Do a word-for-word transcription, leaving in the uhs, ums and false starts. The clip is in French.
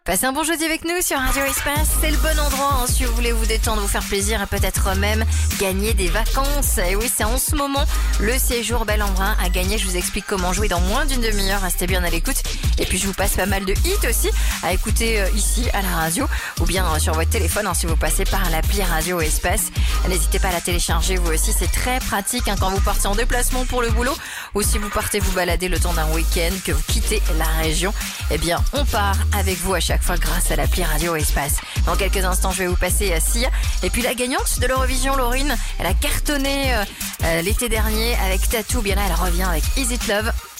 Passez un bon jeudi avec nous sur Radio Espace. C'est le bon endroit hein, si vous voulez vous détendre, vous faire plaisir et peut-être même gagner des vacances. Et oui, c'est en ce moment le séjour Bel en Brin à gagner. Je vous explique comment jouer dans moins d'une demi-heure. Restez bien à l'écoute. Et puis je vous passe pas mal de hits aussi à écouter euh, ici à la radio ou bien euh, sur votre téléphone hein, si vous passez par l'appli Radio Espace. N'hésitez pas à la télécharger vous aussi. C'est très pratique hein, quand vous partez en déplacement pour le boulot ou si vous partez vous balader le temps d'un week-end, que vous quittez la région. Eh bien, on part avec vous à chaque fois grâce à l'appli Radio Espace. Dans quelques instants, je vais vous passer à Sia. Et puis la gagnante de l'Eurovision, Laurine, elle a cartonné euh, euh, l'été dernier avec Tattoo. Bien là, elle revient avec Is It Love.